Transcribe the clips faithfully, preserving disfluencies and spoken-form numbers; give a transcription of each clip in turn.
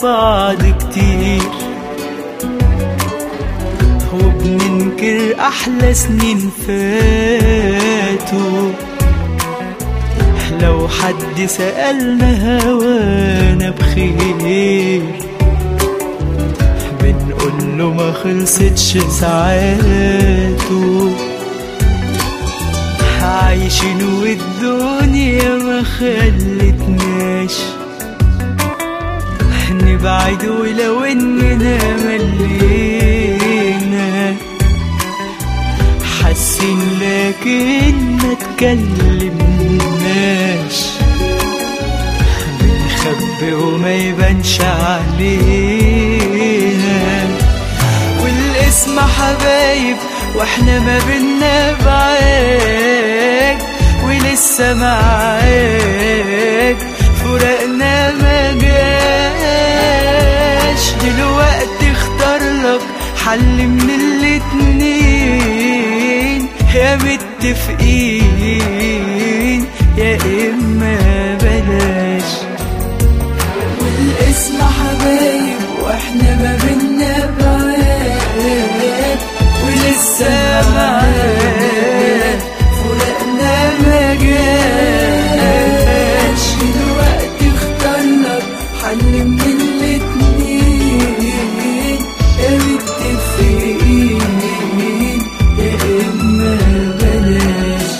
بعض كتير، وبننكر أحلى سنين فاتوا. لو حد سألنا هوانا بخير بنقوله ما خلصتش ساعاته. عايشين والدنيا ما خلتناش نبعد، ولو اننا ملينا حاسين لكن ما تكلمناش. بنخبي وما يبانش علينا، والاسم حبايب واحنا ما بينا بعاد، ولسه معاك فراقنا ما جاش. دلوقتي اختار لك حل من الاتنين، يا متفقين يا اما بلاش. والاسم حبايب واحنا ما بينا بعاد، ولسه معاك فراقنا ما جاش. دلوقتي اختار لك حل من الاتنين، يا متفقين يا اما بلاش.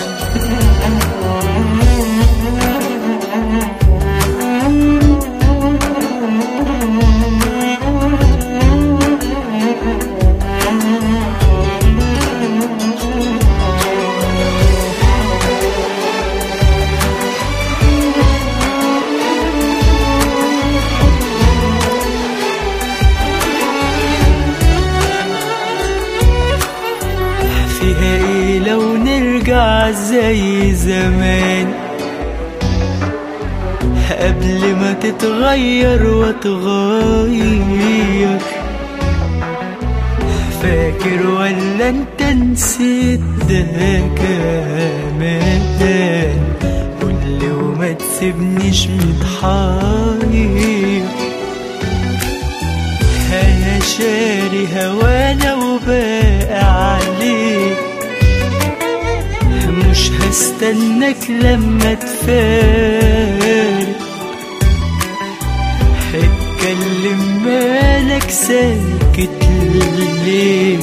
فيها ايه لو نرجع زي زمان، قبل ما تتغير وتغير. فاكر ولا انت نسيت ده كمان؟ قولي وما تسيبنيش متحير. انا شاري هوانا وباقي عليك، مش هستناك لما تفارق. اتكلم مالك ساكت ليه؟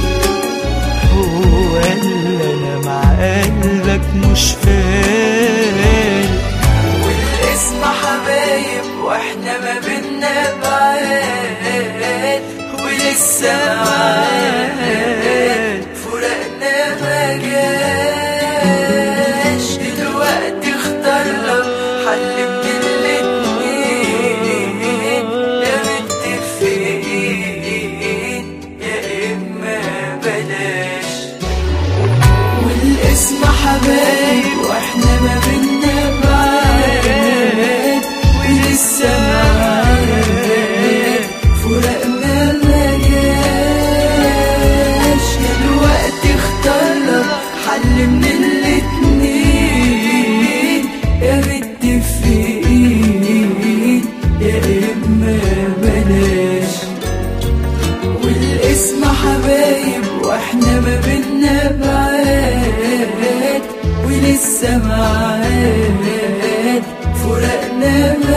هو اللي انا مع قلبك مش فارق. والاسم حبايب واحنا ما بينا بعاد، ولسه معاك فراقنا ما جاش. دلوقتي اختار لك حل من الاتنين، يا متفقين يا اما بلاش. والاسم حبايب واحنا ما بينا بعاد، ولسه معاك فراقنا ما جاش. دلوقتي اختار لك حل من الاتنين، يا متفقين يا اما بلاش. والاسم حبايب واحنا ما بينا بعاد، ولسه معاك فراقنا ما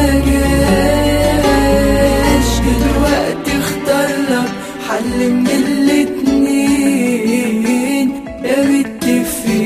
جاش. دلوقتي اختار لك حل من الاتنين، يا متفقين